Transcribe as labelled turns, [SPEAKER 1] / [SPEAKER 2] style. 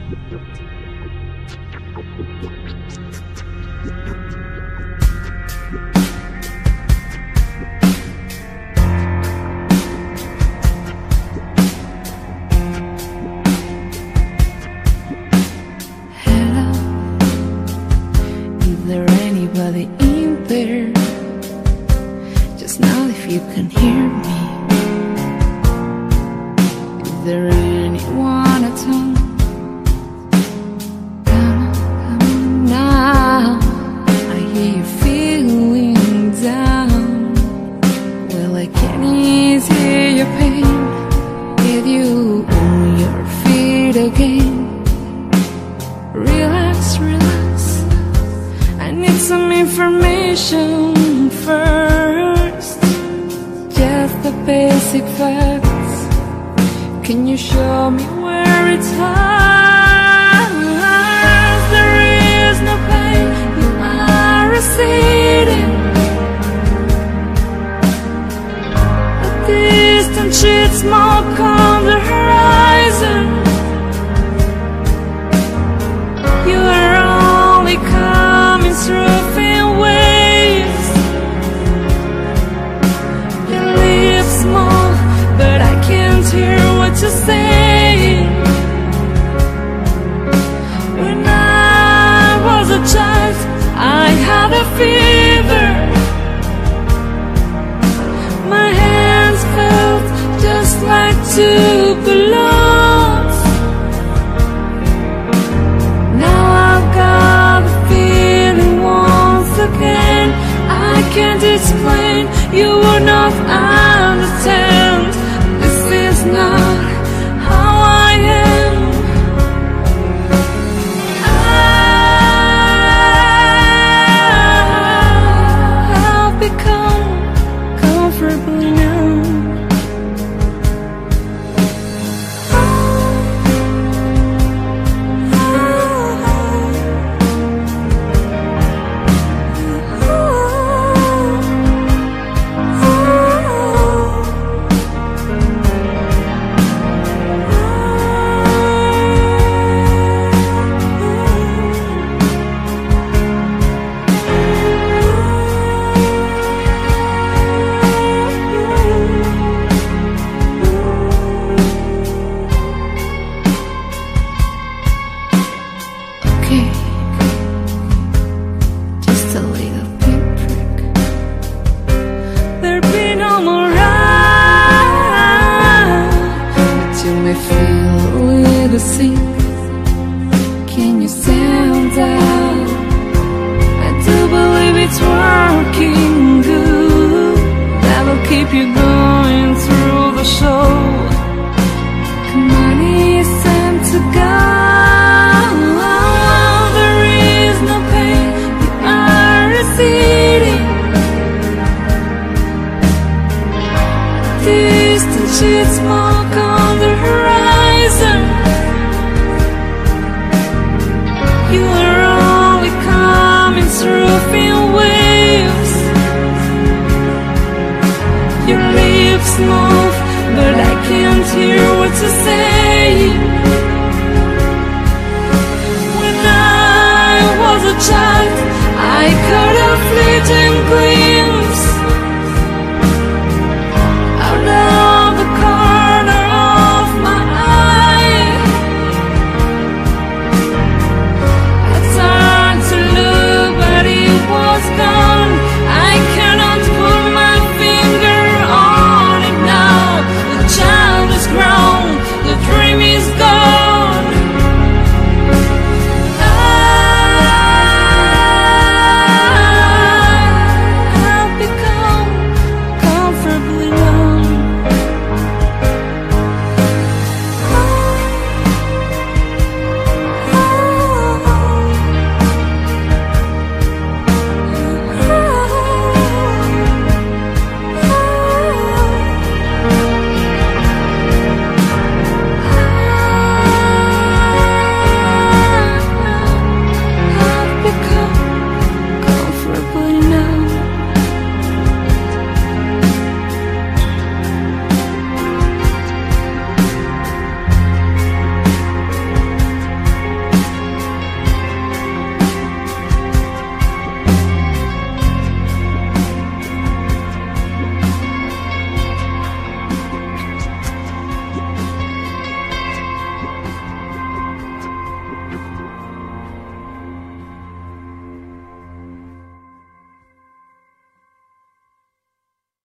[SPEAKER 1] Hello, is there anybody in there? Just now if you can hear me. Is there anyone at home? Come on now, I hear you feeling down. Well, I can ease your pain, get you on your feet again. Relax, relax, I need some information first. Just the basic facts. Can you show me where it hurts? There is no pain, you are receding. A distant sheet smoke on the horizon. You are only coming through thin waves. Your lips move, but I can't hear what you're saying. When I was a child, I had a fever. My hands felt just like two balloons. Now I've got the feeling once again. I can't explain, you will not understand. This is not how I am. I've become comfortable now. Okay, just a little pinprick. There'll be no more ride, but you may feel a little sick. Can you stand out? I do believe it's working good. That'll keep you going through the show.